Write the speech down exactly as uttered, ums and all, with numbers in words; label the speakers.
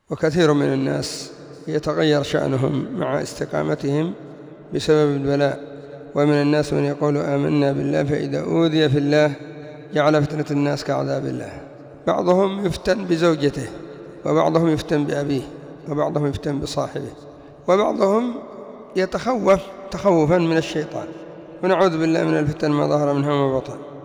Speaker 1: وكثير من الناس يتغير شأنهم مع استقامتهم بسبب البلاء. ومن الناس من يقول آمنا بالله فإذا أوذي في الله جعل فتنة الناس كعذاب الله. بعضهم يفتن بزوجته، وبعضهم يفتن بأبيه، وبعضهم يفتن بصاحبه، وبعضهم يتخوف تخوفا من الشيطان. ونعوذ بالله من الفتن ما ظهر منها وما بطن.